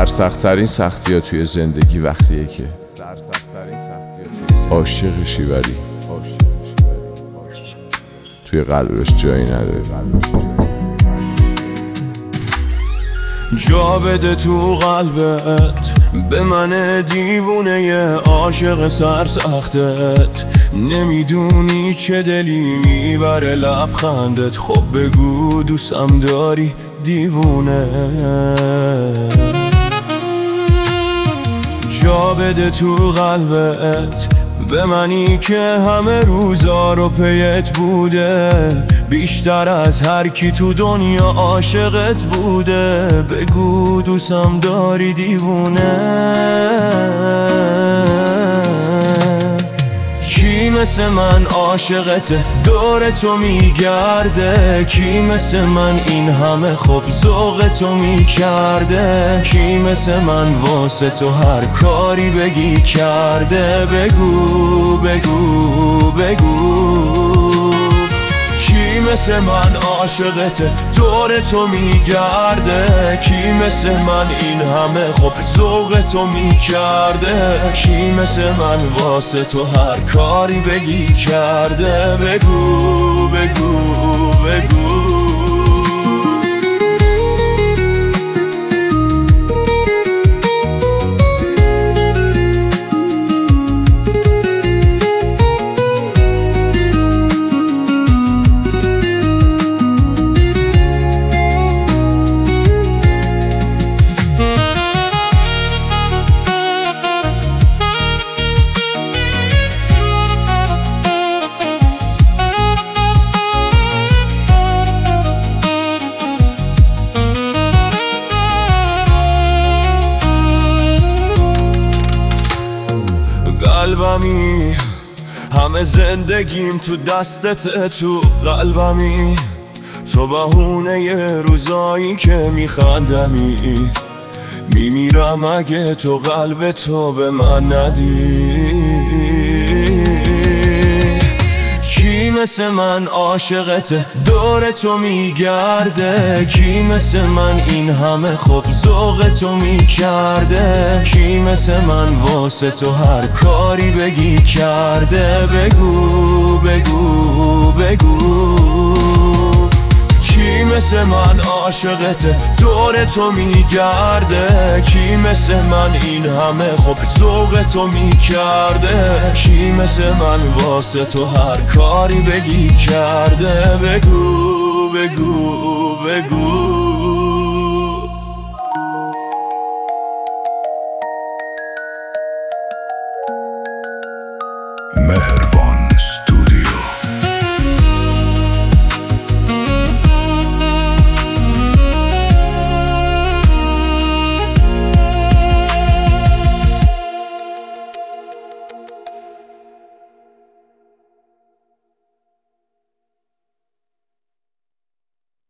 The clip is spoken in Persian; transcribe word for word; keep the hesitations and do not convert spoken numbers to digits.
سرسخت‌ترین سختی ها توی زندگی وقتیه که عاشق شیوری توی قلبش جایی نداره. جا بده تو قلبت به من دیوونه عاشق سرسختت. نمیدونی چه دلی میبره لبخندت. خب بگو دوستم داری دیوونه. جا بده تو قلبت به منی که همه روزا رو پیت بوده. بیشتر از هر کی تو دنیا عاشقت بوده. بگو دوستم داری دیوونه. کی مثل من عاشقته دور تو میگرده. کی مثل من این همه خوب ذوق تو میکرده. کی مثل من واسه تو هر کاری بگی کرده. بگو بگو بگو کی مثل من عاشقته دور تو میگرده. کی مثل من این همه خوب ذوق تو میکرده. کی مثل من واسه تو هر کاری بگی کرده. بگو بگو بگو قلبمی همه زندگیم تو دستت. تو قلبمی تو بهونه یه روزایی که میخندمی. میمیرم اگه تو قلب تو به من ندی. کی مثل من عاشقته دور تو میگرده. کی مثل من این همه خوب ذوق تو میکرده. کی مثل من واسه تو هر کاری بگی کرده. بگو بگو بگو کی مثل من عاشقته دور تو میگرده. کی مثل من این همه خوب ذوق تو میکرده. کی مثل من واسه تو هر کاری بگی کرده. بگو بگو بگو مهر